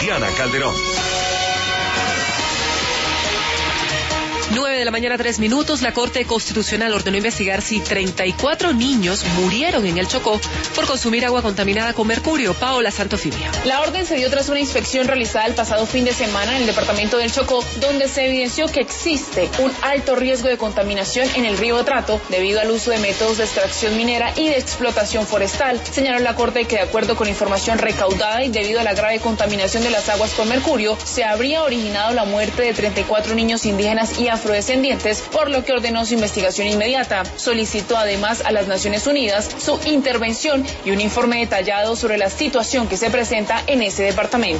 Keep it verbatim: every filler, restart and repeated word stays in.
Diana Calderón. nueve de la mañana, tres minutos. La Corte Constitucional ordenó investigar si treinta y cuatro niños murieron en el Chocó por consumir agua contaminada con mercurio. Paola Santofimio. La orden se dio tras una inspección realizada el pasado fin de semana en el departamento del Chocó, donde se evidenció que existe un alto riesgo de contaminación en el río Trato debido al uso de métodos de extracción minera y de explotación forestal. Señaló la Corte que, de acuerdo con información recaudada y debido a la grave contaminación de las aguas con mercurio, se habría originado la muerte de treinta y cuatro niños indígenas y afrodescendientes, por lo que ordenó su investigación inmediata. Solicitó además a las Naciones Unidas su intervención y un informe detallado sobre la situación que se presenta en ese departamento.